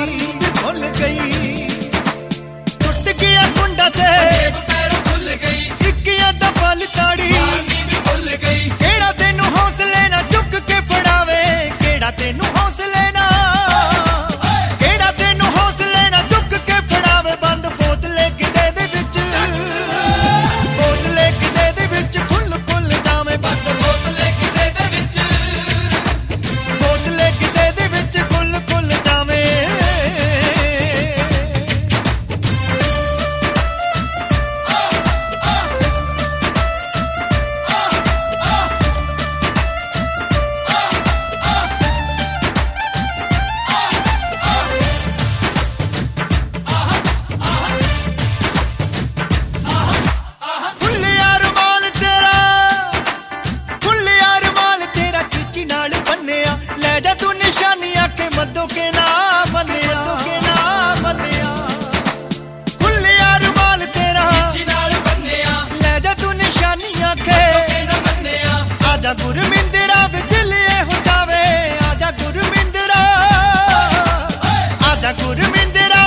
नींद खुल गई टूट गया कुंडा से खुल गई इक्कियां दफा लिताड़ी खुल गई केड़ा तेनू हौसले ना चुक के फड़ावे केड़ा तेनू हौसले ना केड़ा तेनू हौसले ना चुक के फड़ावे बंद बोतले किते दे विच बोतले किते दे विच खुल खुल जावे बंद बोतले किते दे विच बोतले किते दे विच खुल खुल जावे मदों के ना बनिया खुलिया रुमाल तेरा ले जा तू निशानियां के आजा गुरमिंदरा वे दिल ये हो जावे आजा गुरमिंदरा